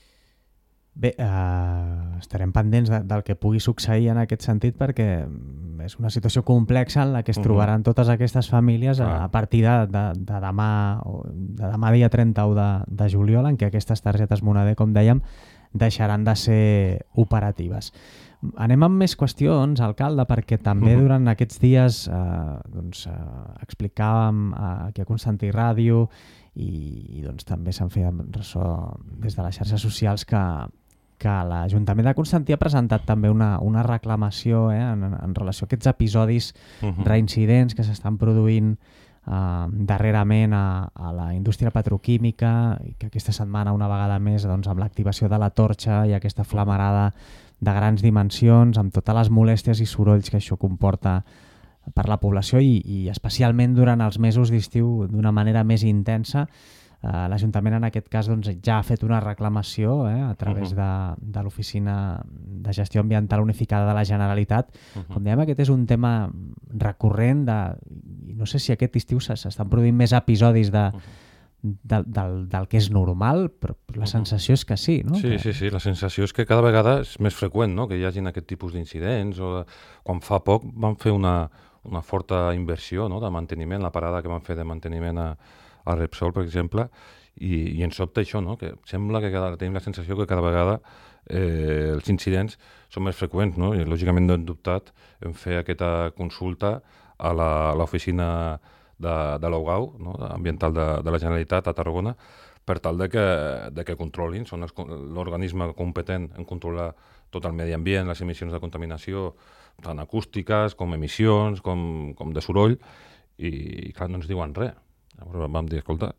Bé, eh, estarem pendents de, del que pugui succeir en aquest sentit perquè és una situació complexa en la que es trobaran mm-hmm. totes aquestes famílies a, a partir de, de, de, demà, de demà dia trenta-u de, de juliol, en què aquestes targetes moneder, com dèiem, deixaran de ser operatives. Anem amb més qüestions, alcalde, perquè també durant aquests dies eh, doncs, eh, explicàvem eh, aquí a Constantí Ràdio i, i doncs, també s'han fet ressò des de les xarxes socials que, que l'Ajuntament de Constantí ha presentat també una, una reclamació eh, en, en relació a aquests episodis uh-huh. reincidents que s'estan produint Uh, darrerament a, a la indústria petroquímica i que aquesta setmana una vegada més doncs, amb l'activació de la torxa i aquesta flamarada de grans dimensions amb totes les molèsties i sorolls que això comporta per la població i, i especialment durant els mesos d'estiu d'una manera més intensa. Uh, L'Ajuntament en aquest cas doncs, ja ha fet una reclamació eh, a través de, de l'Oficina de Gestió Ambiental Unificada de la Generalitat. Uh-huh. Com dèiem, aquest és un tema recurrent de, no sé si aquest estiu s'estan produint més episodis de, uh-huh. de, del, del que és normal, però la uh-huh. sensació és que sí, no? Sí, que... sí, sí, la sensació és que cada vegada és més freqüent, no?, que hi hagin aquest tipus d'incidents. O quan fa poc van fer una, una forta inversió, no?, de manteniment, la parada que van fer de manteniment a a Repsol, per exemple, i, i ens sobta això, no?, que sembla que cada, tenim la sensació que cada vegada eh, els incidents són més freqüents, no?, i lògicament no hem dubtat en fer aquesta consulta a l'oficina de, de l'O G A U, no?, ambiental de, de la Generalitat a Tarragona, per tal de que, de que controlin, són l'organisme competent en controlar tot el medi ambient, les emissions de contaminació, tant acústiques com emissions, com, com de soroll, i, i clar, no ens diuen res. Llavors vam dir, escolta,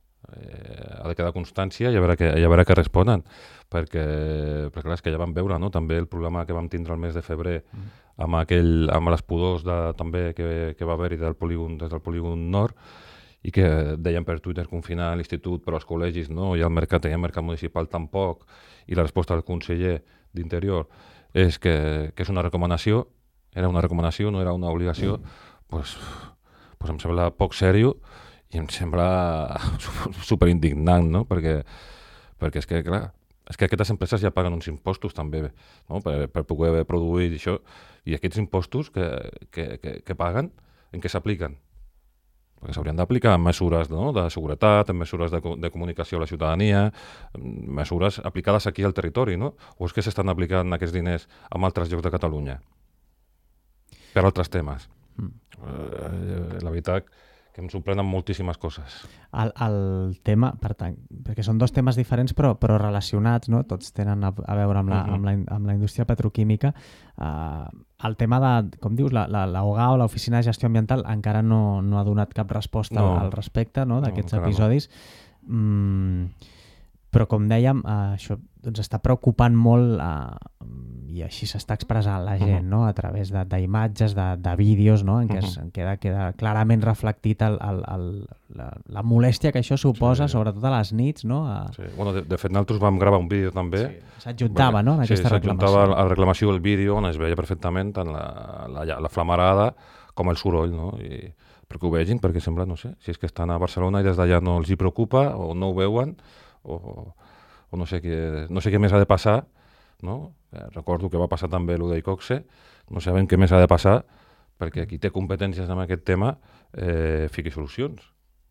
eh, ha de quedar constància i a veure què, a veure què responen, perquè, perquè clar, és que ja vam veure, no?, també el problema que vam tindre el mes de febrer mm. amb, aquell, amb les pudors de, també que, que va haver-hi del polígon, des del polígon nord, i que deien per Twitter confinar l'institut, però els col·legis no, i el mercat, el mercat municipal tampoc, i la resposta del conseller d'Interior és que, que és una recomanació, era una recomanació, no era una obligació, doncs mm. pues, pues em sembla poc seriós, i em sembla superindignant, no?, perquè, perquè és que, clar, és que aquestes empreses ja paguen uns impostos també, no?, per, per poder produir això, i aquests impostos que, que, que, que paguen, en què s'apliquen? perquè s'haurien d'aplicar mesures, no?, de seguretat, mesures de, de comunicació a la ciutadania, mesures aplicades aquí al territori, no? O és que s'estan aplicant aquests diners en altres llocs de Catalunya? Per altres temes. Mm. Eh, la veritat que em sorprenen moltíssimes coses. El, el tema, per tant, perquè són dos temes diferents però, però relacionats, no? Tots tenen a, a veure amb la, uh-huh. amb, la, amb la indústria petroquímica. Uh, el tema de, com dius, la, la, la O G A o l'Oficina de Gestió Ambiental encara no, no ha donat cap resposta no. al respecte, no? d'aquests no, episodis. No. Mm, però com dèiem, uh, això doncs, està preocupant molt uh, i així s'està expressant la gent, uh-huh. no? A través d'imatges, de, de, de vídeos, no? En què uh-huh. es, en queda, queda clarament reflectit el, el, el, la, la molèstia que això suposa, sí. sobretot a les nits. No? A... Sí. Bueno, de, de fet, nosaltres vam gravar un vídeo també. Sí. S'adjuntava no? en aquesta sí, reclamació. S'adjuntava a la reclamació el vídeo on es veia perfectament tant la, la, la flamarada com el soroll, no? I perquè ho vegin, perquè sembla, no sé, si és que estan a Barcelona i des d'allà no els hi preocupa o no ho veuen o... o no sé, què, no sé què més ha de passar, no? Eh, recordo que va passar també allò d'Icoxe, no sabem què més ha de passar perquè qui té competències en aquest tema eh, fiqui solucions.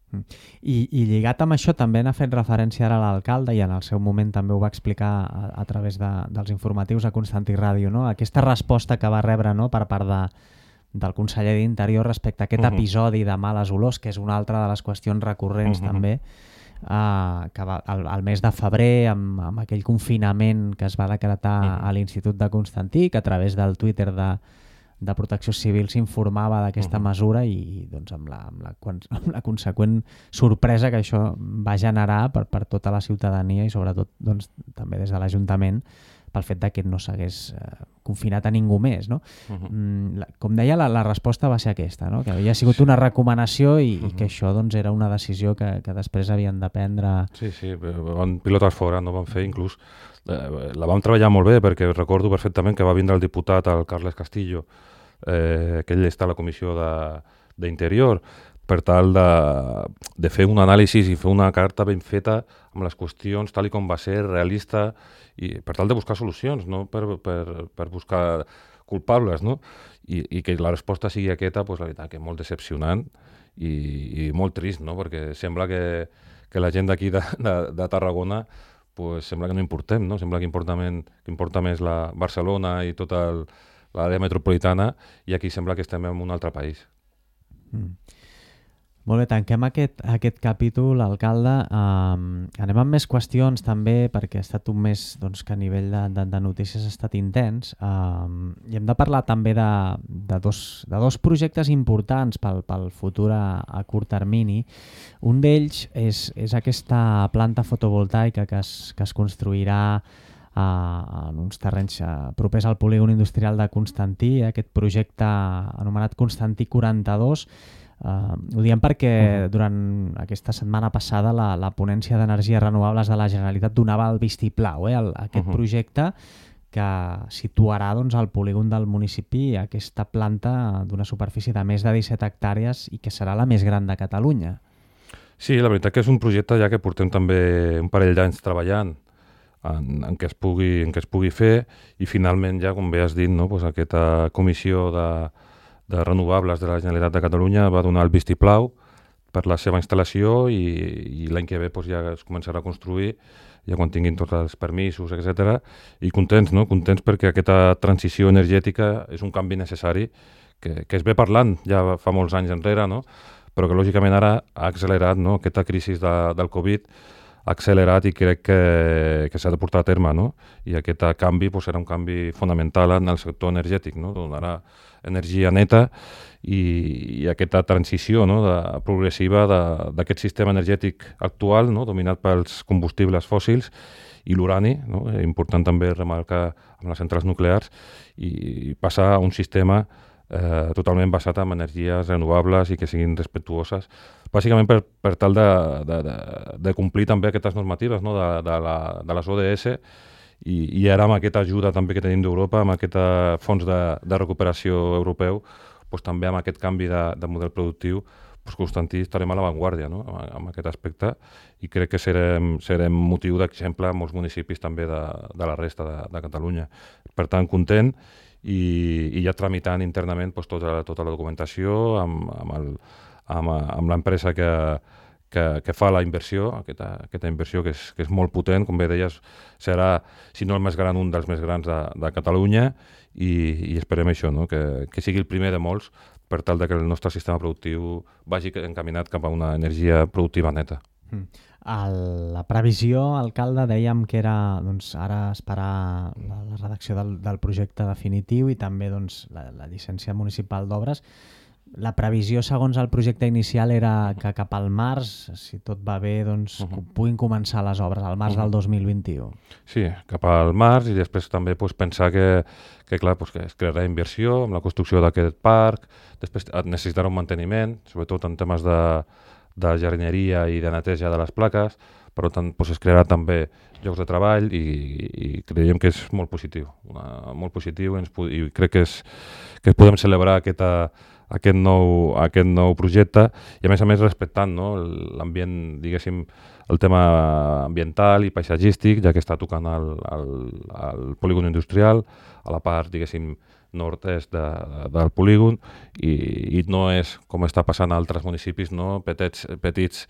I, I lligat amb això també n'ha fet referència ara l'alcalde i en el seu moment també ho va explicar a, a través de, dels informatius a Constantí Ràdio, no? Aquesta resposta que va rebre no? per part de, del conseller d'Interior respecte a aquest uh-huh. episodi de males olors, que és una altra de les qüestions recurrents uh-huh. també, Uh, que va, al, al mes de febrer amb, amb aquell confinament que es va decretar uh-huh. a l'Institut de Constantí, que a través del Twitter de, de Protecció Civil s'informava d'aquesta uh-huh. mesura i doncs, amb, la, amb, la, amb la conseqüent sorpresa que això va generar per, per tota la ciutadania i sobretot doncs, també des de l'Ajuntament pel fet de que no s'hagués eh, confinat a ningú més. No? Uh-huh. Mm, la, com deia, la, la resposta va ser aquesta, no? Que havia sigut una recomanació i, uh-huh. i que això doncs, era una decisió que, que després havien de prendre... Sí, sí, van pilotes fora, no van fer inclús... Eh, la vam treballar molt bé perquè recordo perfectament que va vindre el diputat, el Carles Castillo, eh, que ell està a la comissió d'Interior, per tal de, de fer un anàlisi i fer una carta ben feta amb les qüestions tal i com va ser, realista, i per tal de buscar solucions, no per, per, per buscar culpables, no? I, i que la resposta sigui aquesta, pues, la veritat que molt decepcionant i, i molt trist, no? Perquè sembla que, que la gent d'aquí de, de, de Tarragona pues, sembla que no importem, no? Sembla que importa, men, que importa més la Barcelona i tota l'àrea metropolitana i aquí sembla que estem en un altre país. Mm. Molt bé, tanquem aquest, aquest capítol, alcalde. Um, anem amb més qüestions també, perquè ha estat un mes doncs, que a nivell de, de, de notícies ha estat intens. Um, I hem de parlar també de, de, dos, de dos projectes importants pel, pel futur a, a curt termini. Un d'ells és, és aquesta planta fotovoltaica que es, que es construirà uh, en uns terrenys uh, propers al polígon industrial de Constantí, aquest projecte anomenat Constantí quaranta-dos. Uh, ho diem perquè uh-huh. durant aquesta setmana passada la, la ponència d'energies renovables de la Generalitat donava el vistiplau eh, a aquest uh-huh. projecte que situarà doncs, al polígon del municipi aquesta planta d'una superfície de més de disset hectàrees i que serà la més gran de Catalunya. Sí, la veritat que és un projecte ja que portem també un parell d'anys treballant en, en, què es pugui, en què es pugui fer i finalment ja, com bé has dit, no, doncs aquesta comissió de de renovables de la Generalitat de Catalunya va donar el vistiplau per la seva instal·lació i, i l'any que ve doncs, ja es començarà a construir, ja quan tinguin tots els permisos, etcètera. I contents, no? Contents perquè aquesta transició energètica és un canvi necessari que, que es ve parlant ja fa molts anys enrere, no? Però que lògicament ara ha accelerat, no? Aquesta crisi de, del Covid ha accelerat i crec que, que s'ha de portar a terme, no? I aquest canvi doncs, serà un canvi fonamental en el sector energètic, no? Donarà energia neta i, i aquesta transició no? de, progressiva d'aquest sistema energètic actual, no? dominat pels combustibles fòssils i l'urani, no? Important també remarcar amb les centrals nuclears, i passar a un sistema eh, totalment basat en energies renovables i que siguin respectuoses, bàsicament per, per tal de, de, de, de complir també aquestes normatives no? de, de, la, de les O D S. I, i ara amb aquesta ajuda també que tenim d'Europa, amb aquest fons de, de recuperació europeu, doncs també amb aquest canvi de, de model productiu, doncs Constantí estarem a l'avantguàrdia no? amb, amb aquest aspecte i crec que serem, serem motiu d'exemple en molts municipis també de, de la resta de, de Catalunya. Per tant, content i, i ja tramitant internament doncs, tota, tota la documentació amb, amb, el, amb, amb l'empresa que, que, que fa la inversió, aquesta, aquesta inversió que és, que és molt potent, com bé deies, serà, si no el més gran, un dels més grans de, de Catalunya, i, i esperem això, no? que, que sigui el primer de molts, per tal de que el nostre sistema productiu vagi encaminat cap a una energia productiva neta. Mm. El, la previsió, alcalde, dèiem que era doncs, ara esperar la, la redacció del, del projecte definitiu i també doncs, la, la llicència municipal d'obres. La previsió, segons el projecte inicial, era que cap al març, si tot va bé, doncs, uh -huh. puguin començar les obres, al març uh -huh. del dos mil vint-i-u. Sí, cap al març, i després també pues, pensar que, que, clar, pues, que es crearà inversió amb la construcció d'aquest parc, després necessitarà un manteniment, sobretot en temes de de jardineria i de neteja de les plaques, per tant doncs es crearà també llocs de treball i, i creiem que és molt positiu, una, molt positiu i, ens, i crec que, és, que podem celebrar aquesta, aquest, nou, aquest nou projecte i a més a més respectant no, l'ambient, diguéssim, el tema ambiental i paisatgístic, ja que està tocant el, el, el polígon industrial, a la part, diguéssim, nord-est de, de, del polígon i, i no és com està passant a altres municipis, no? petits, petits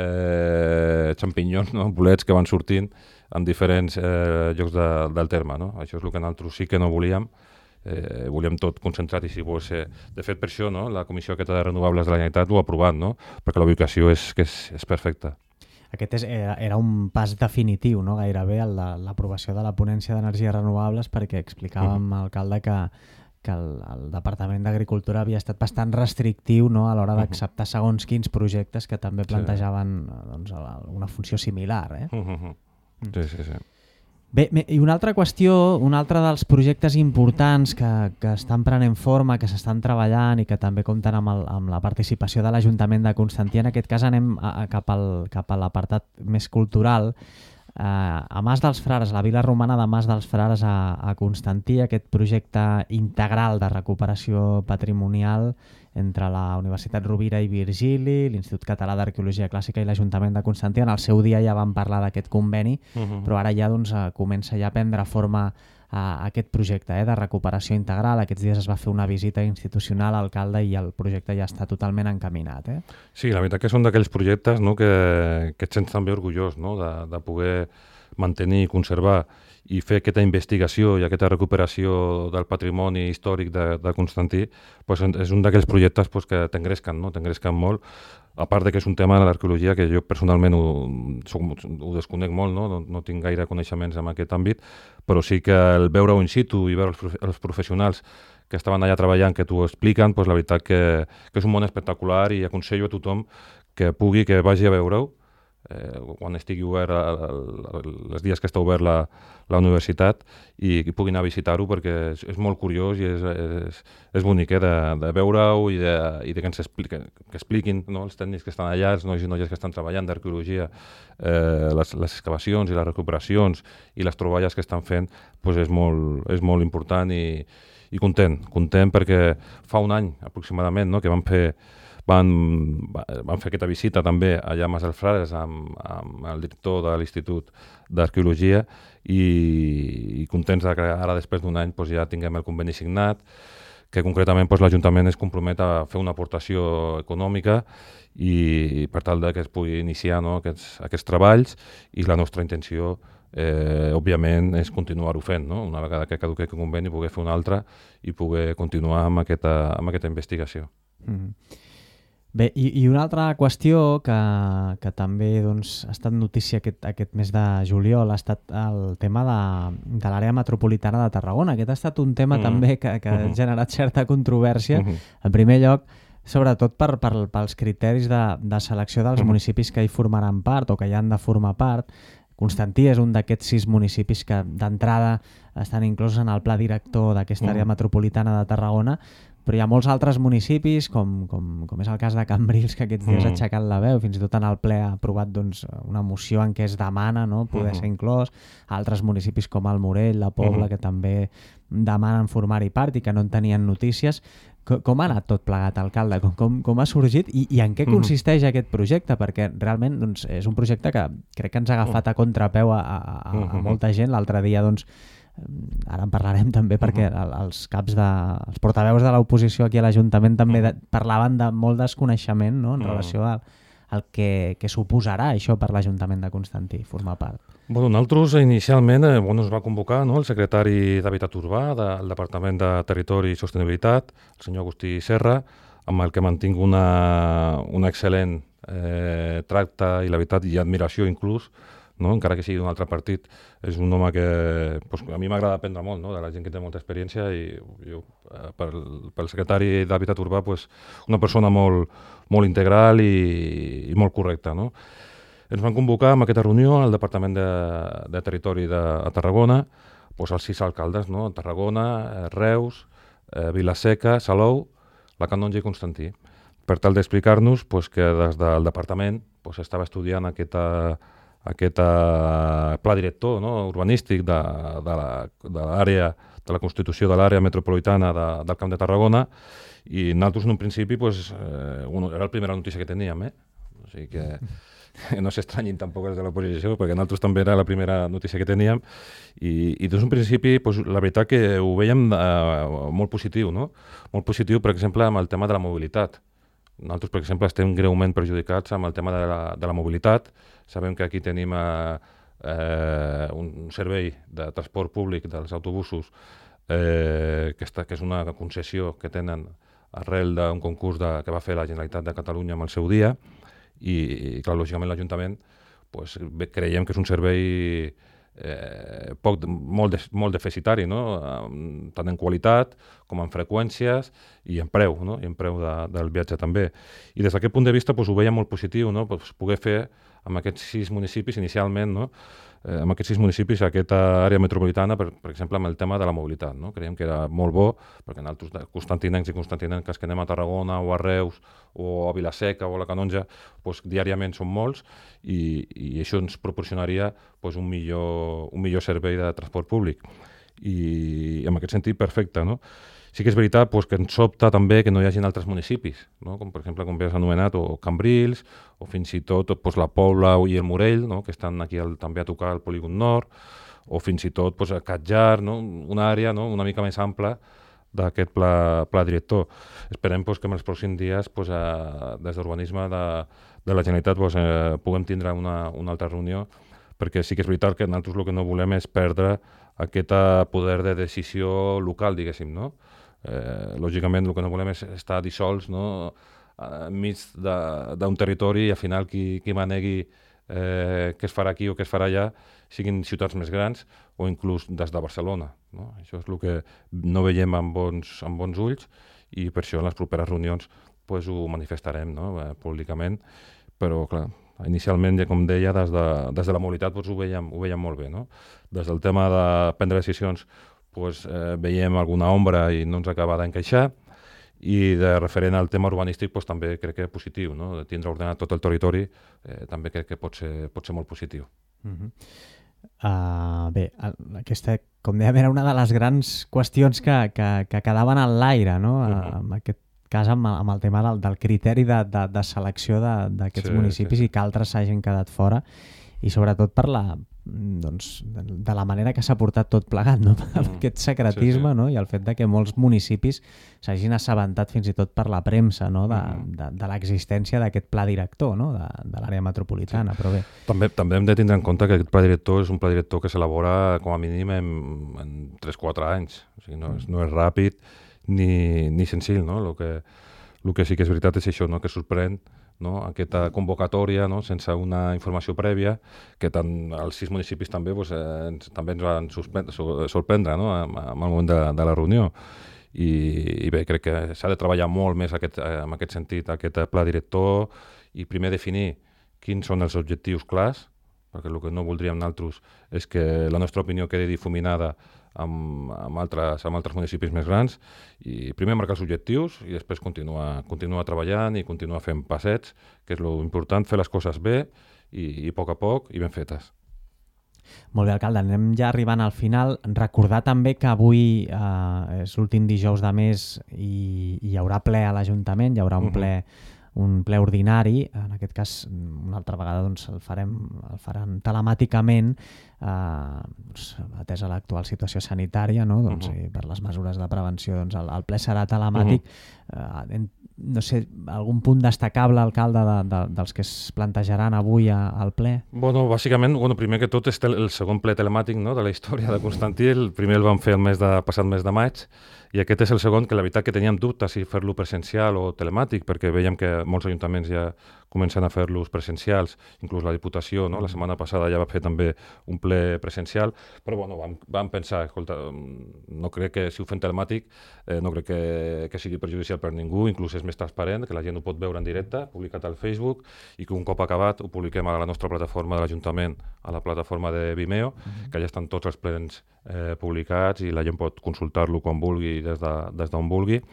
eh, xampinyons, no? bolets que van sortint en diferents eh, llocs de, del terme. No? Això és el que nosaltres sí que no volíem, eh, volíem tot concentrat i si vol ser... De fet, per això no? la Comissió aquesta de Renovables de la Generalitat ho ha aprovat, no? perquè la ubicació és, que és, és perfecta. Aquest és, era, era un pas definitiu, no? gairebé, l'aprovació de la ponència d'energies renovables, perquè explicàvem, uh -huh. alcalde, que, que el, el Departament d'Agricultura havia estat bastant restrictiu no? a l'hora d'acceptar segons quins projectes que també plantejaven sí. doncs, una funció similar. Eh? Uh -huh. Sí, sí, sí. Bé, i una altra qüestió, un altre dels projectes importants que, que estan prenent forma, que s'estan treballant i que també compten amb, el, amb la participació de l'Ajuntament de Constantí, en aquest cas anem a, a, cap, al, cap a l'apartat més cultural, eh, a Mas dels Frares, la Vila Romana de Mas dels Frares a, a Constantí, aquest projecte integral de recuperació patrimonial entre la Universitat Rovira i Virgili, l'Institut Català d'Arqueologia Clàssica i l'Ajuntament de Constantí. En el seu dia ja vam parlar d'aquest conveni, uh -huh. però ara ja doncs, comença ja a prendre forma a aquest projecte eh, de recuperació integral. Aquests dies es va fer una visita institucional al alcalde i el projecte ja està totalment encaminat. Eh? Sí, la veritat que són d'aquells projectes no, que, que et sents també orgullós no, de, de poder mantenir i conservar i fer aquesta investigació i aquesta recuperació del patrimoni històric de, de Constantí, pues, és un d'aquells projectes pues, que t'engresquen, no? t'engresquen molt, a part de que és un tema de l'arqueologia que jo personalment ho, soc, ho desconec molt, no? No, no tinc gaire coneixements en aquest àmbit, però sí que el veure-ho in situ i veure els, els professionals que estaven allà treballant, que t'ho expliquen, pues, la veritat que, que és un món espectacular i aconsello a tothom que pugui, que vagi a veure-ho, eh, quan estigui obert, els dies que està obert la, la universitat i, i puguin anar a visitar-ho perquè és, és molt curiós i és, és, és bonic eh, de, de veure-ho i, de, i de que ens expliqui, que expliquin no, els tècnics que estan allà, els nois i noies que estan treballant d'arqueologia, eh, les, les excavacions i les recuperacions i les troballes que estan fent, pues és, molt, és molt important i, i content, content perquè fa un any aproximadament no, que vam fer Van, van fer aquesta visita també allà a Mas dels Frares amb, amb el director de l'Institut d'Arqueologia i, i contents que ara després d'un any pues, ja tinguem el conveni signat, que concretament pues, l'Ajuntament es compromet a fer una aportació econòmica i, i per tal de que es pugui iniciar no, aquests, aquests treballs i la nostra intenció eh, òbviament és continuar-ho fent, no? Una vegada que caduqui el conveni poder fer un altre i poder continuar amb aquesta, amb aquesta investigació. Mm. Bé, i, i una altra qüestió que, que també doncs, ha estat notícia aquest, aquest mes de juliol ha estat el tema de, de l'àrea metropolitana de Tarragona. Aquest ha estat un tema mm. també que, que uh -huh. ha generat certa controvèrsia. Uh -huh. En primer lloc, sobretot per, per, pels criteris de, de selecció dels uh -huh. municipis que hi formaran part o que hi han de formar part. Constantí és un d'aquests sis municipis que d'entrada estan inclosos en el pla director d'aquesta àrea uh -huh. metropolitana de Tarragona, però hi ha molts altres municipis, com, com, com és el cas de Cambrils, que aquests dies mm. ha aixecat la veu, fins i tot en el ple ha aprovat doncs, una moció en què es demana no, poder mm. ser inclòs, altres municipis com el Morell, la Pobla, mm. que també demanen formar-hi part i que no en tenien notícies. Com, com ha anat tot plegat, alcalde? Com, com, com ha sorgit i, i en què consisteix mm. aquest projecte? Perquè realment doncs, és un projecte que crec que ens ha agafat a contrapeu a, a, a, a molta gent. L'altre dia doncs, ara en parlarem també perquè el, els caps de, els portaveus de l'oposició aquí a l'Ajuntament també de, parlaven de molt desconeixement, no?, en relació al, al que, que suposarà això per l'Ajuntament de Constantí, formar part. Bueno, nosaltres inicialment eh, bueno, ens va convocar, no?, el secretari d'Habitat Urbà del Departament de Territori i Sostenibilitat, el senyor Agustí Serra, amb el que mantinc una, una excel·lent eh, tracte i la veritat i admiració inclús, no? Encara que sigui d'un altre partit. És un home que pues, a mi m'agrada aprendre molt, no?, de la gent que té molta experiència, i jo, eh, pel, pel secretari d'Habitat Urbà, pues, una persona molt, molt integral i, i molt correcta, no? Ens van convocar en aquesta reunió al Departament de, de Territori de a Tarragona, pues, els sis alcaldes, no?, Tarragona, eh, Reus, eh, Vila-seca, Salou, la Canonja i Constantí, per tal d'explicar-nos pues, que des del departament pues, estava estudiant aquesta, aquest pla director, no?, urbanístic de, de l'àrea, de la constitució de l'àrea metropolitana de, del Camp de Tarragona, i nosaltres en un principi pues, eh, era la primera notícia que teníem, eh? O sigui que no s'estranyin tampoc els de l'oposició, perquè nosaltres també era la primera notícia que teníem, i, i des d'un principi pues, la veritat que ho veiem eh, molt positiu, no? Molt positiu, per exemple, amb el tema de la mobilitat. Nosaltres, per exemple, estem greument perjudicats amb el tema de la, de la mobilitat. Sabem que aquí tenim eh, eh, un servei de transport públic dels autobusos eh, que, està, que és una concessió que tenen arrel d'un concurs de, que va fer la Generalitat de Catalunya en el seu dia, i, i clar, lògicament l'Ajuntament pues, creiem que és un servei eh, poc, molt, de, molt deficitari, no? Tant en qualitat com en freqüències i en preu, no? I en preu de, del viatge també. I des d'aquest punt de vista pues, ho veiem molt positiu, no? Pues, poder fer amb aquests sis municipis inicialment, no? eh, amb aquests sis municipis aquesta àrea metropolitana, per, per exemple, amb el tema de la mobilitat. No? Creiem que era molt bo, perquè nosaltres, constantinencs i constantinencs que anem a Tarragona o a Reus o a Vila-seca o a la Canonja, pues, diàriament són molts, i, i això ens proporcionaria pues, un, millor, un millor servei de transport públic. I en aquest sentit, perfecte, no? Sí que és veritat pues, que ens sobta també que no hi hagi altres municipis, no? Com per exemple, com bé has anomenat, o Cambrils, o fins i tot pues, la Pobla i el Morell, no? Que estan aquí al, també a tocar al Polígon Nord, o fins i tot pues, a Catjar, no? Una àrea, no? Una mica més ampla d'aquest pla, pla director. Esperem pues, que en els pròxims dies pues, a, des d'Urbanisme de, de la Generalitat pues, eh, puguem tindre una, una altra reunió, perquè sí que és veritat que nosaltres el que no volem és perdre aquest poder de decisió local, diguéssim, no? Eh, lògicament el que no volem és estar dissolts, no? Enmig d'un territori, i al final qui, qui manegui eh, què es farà aquí o què es farà allà siguin ciutats més grans o inclús des de Barcelona, no? Això és el que no veiem amb bons, amb bons ulls, i per això en les properes reunions pues, ho manifestarem, no? eh, públicament, però clar, inicialment, com deia, des de, des de la mobilitat pues, ho, veiem, ho veiem molt bé, no? Des del tema de prendre decisions pues, eh, veiem alguna ombra i no ens acaba d'encaixar, i de referent al tema urbanístic pues, també crec que és positiu, no? De tindre ordenat tot el territori eh, també crec que pot ser, pot ser molt positiu. Uh-huh. uh, bé, aquesta, com dèiem, era una de les grans qüestions que, que, que quedaven en l'aire, no? Uh-huh. En aquest cas amb, amb el tema del, del criteri de, de, de selecció d'aquests sí, municipis sí, sí. I que altres s'hagin quedat fora, i sobretot per la, doncs, de la manera que s'ha portat tot plegat, no? Mm. Aquest secretisme, sí, sí. No? I el fet de que molts municipis s'hagin assabentat fins i tot per la premsa, no? de, mm. de, de l'existència d'aquest pla director, no? de, de l'àrea metropolitana. Sí. Però bé. També, també hem de tindre en compte que aquest pla director és un pla director que s'elabora com a mínim en, en tres o quatre anys. O sigui, no, és, no és ràpid ni, ni senzill. No? El que, el que sí que és veritat és això, no? Que sorprèn, no? Aquesta convocatòria, no? Sense una informació prèvia, que tant els sis municipis també, doncs, eh, ens, també ens van sorprendre, no? en, en el moment de, de la reunió. I, i bé, crec que s'ha de treballar molt més aquest, eh, en aquest sentit, aquest pla director, i primer definir quins són els objectius clars, perquè el que no voldríem nosaltres és que la nostra opinió quedi difuminada amb, amb, altres, amb altres municipis més grans, i primer marcar els objectius i després continuar, continuar treballant i continuar fent passets, que és l'important, fer les coses bé i, i a poc a poc i ben fetes. Molt bé, alcalde, anem ja arribant al final. Recordar també que avui eh, és l'últim dijous de mes i, i hi haurà ple a l'Ajuntament, hi haurà un ple un ple ordinari, en aquest cas una altra vegada doncs, el, farem, el faran telemàticament, eh, doncs, atesa l'actual situació sanitària, no? Doncs, uh -huh. per les mesures de prevenció, doncs, el, el ple serà telemàtic. Uh -huh. eh, en, no sé, algun punt destacable, alcalde, de, de, dels que es plantejaran avui a, al ple? Bueno, bàsicament, bueno, primer que tot és el segon ple telemàtic, no?, de la història de Constantí. El primer el vam fer el mes de, passat mes de maig, i aquest és el segon, que la veritat que teníem dubtes si fer-lo presencial o telemàtic, perquè veiem que molts ajuntaments ja comencen a fer-los presencials, inclús la Diputació, no? La setmana passada ja va fer també un ple presencial, però bueno, vam, vam pensar, escolta, no crec que si ho fem telemàtic, eh, no crec que, que sigui perjudicial per ningú, inclús és més transparent, que la gent ho pot veure en directe, publicat al Facebook, i que un cop acabat ho publiquem a la nostra plataforma de l'Ajuntament, a la plataforma de Vimeo, uh-huh. que ja estan tots els plens eh, publicats i la gent pot consultar-lo quan vulgui, des d'on de, vulgui.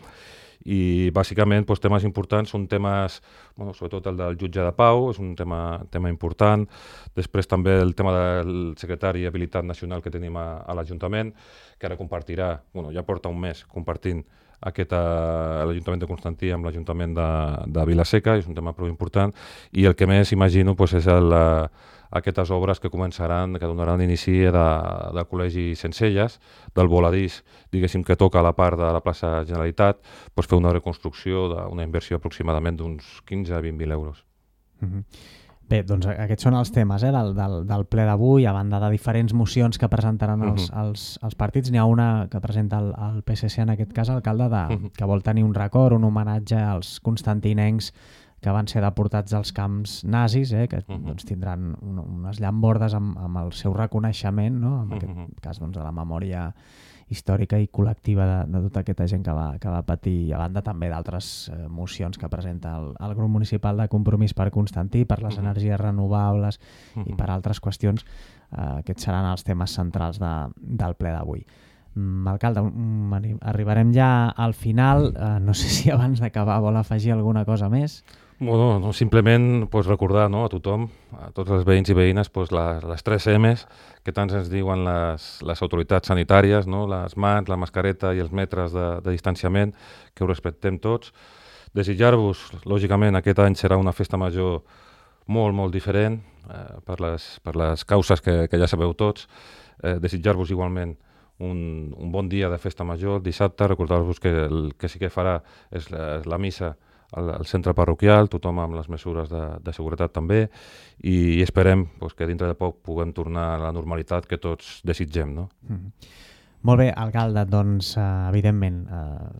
I bàsicament doncs, temes importants són temes, bueno, sobretot el del jutge de pau, és un tema, tema important. Després també el tema del secretari d'Habilitat Nacional que tenim a, a l'Ajuntament, que ara compartirà, bueno, ja porta un mes compartint aquest a l'Ajuntament de Constantí amb l'Ajuntament de, de Vila-seca, és un tema prou important. I el que més imagino doncs, és el, aquestes obres que començaran, que donaran inici de, del Col·legi Centcelles, del voladís, diguéssim, que toca a la part de la plaça Generalitat, doncs fer una reconstrucció d'una inversió aproximadament d'uns quinze a vint mil euros. Mm-hmm. Bé, doncs aquests són els temes eh, del, del, del ple d'avui, a banda de diferents mocions que presentaran els, uh-huh. els, els partits. N'hi ha una que presenta el, el P S C, en aquest cas, alcalde, de, uh-huh. que vol tenir un record, un homenatge als constantinencs que van ser deportats als camps nazis, eh, que uh-huh. doncs, tindran un, unes llambordes amb, amb el seu reconeixement, no? En aquest uh-huh. cas doncs, de la memòria històrica i col·lectiva de, de tota aquesta gent que va, que va patir, i a banda també d'altres eh, mocions que presenta el, el grup municipal de Compromís per Constantí, per les uh-huh. energies renovables uh-huh. i per altres qüestions. Eh, aquests seran els temes centrals de, del ple d'avui. Mm, alcalde, mm, arribarem ja al final. Eh, no sé si abans d'acabar vol afegir alguna cosa més. Bueno, no, simplement pues, recordar, no, a tothom, a tots els veïns i veïnes, pues, les, les tres M's que tant ens diuen les, les autoritats sanitàries, no, les mans, la mascareta i els metres de, de distanciament, que ho respectem tots. Desitjar-vos, lògicament, aquest any serà una festa major molt, molt diferent eh, per, les, per les causes que, que ja sabeu tots. Eh, Desitjar-vos igualment un, un bon dia de festa major, dissabte. Recordar-vos que el que sí que farà és la, la missa al, al centre parroquial, tothom amb les mesures de, de seguretat també, i, i esperem pues, que dintre de poc puguem tornar a la normalitat que tots desitgem. No? Mm. Molt bé, alcalde, doncs eh, evidentment eh,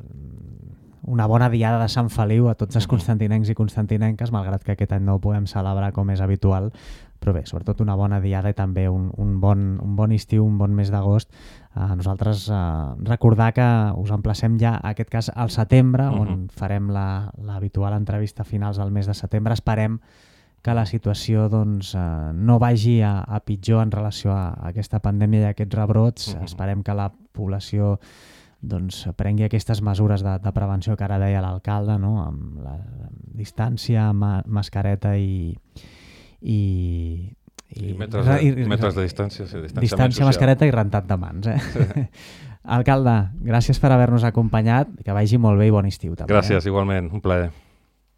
una bona diada de Sant Feliu a tots els constantinencs i constantinenques, malgrat que aquest any no ho podem celebrar com és habitual, però bé, sobretot una bona diada i també un, un, bon, un bon estiu, un bon mes d'agost. Uh, nosaltres uh, recordar que us emplacem ja, en aquest cas, al setembre, uh-huh. on farem l'habitual la, entrevista a finals del mes de setembre. Esperem que la situació doncs, uh, no vagi a, a pitjor en relació a, a aquesta pandèmia i a aquests rebrots. Uh-huh. Esperem que la població doncs, prengui aquestes mesures de, de prevenció que ara deia l'alcalde, no? Amb la distància, ma, mascareta i... i I, I, metres, de, i, metres de distància, sí, distància, mascareta i rentat de mans. Eh? Sí. Alcalde, gràcies per haver-nos acompanyat, que vagi molt bé i bon estiu també. Gràcies, eh? igualment, un plaer.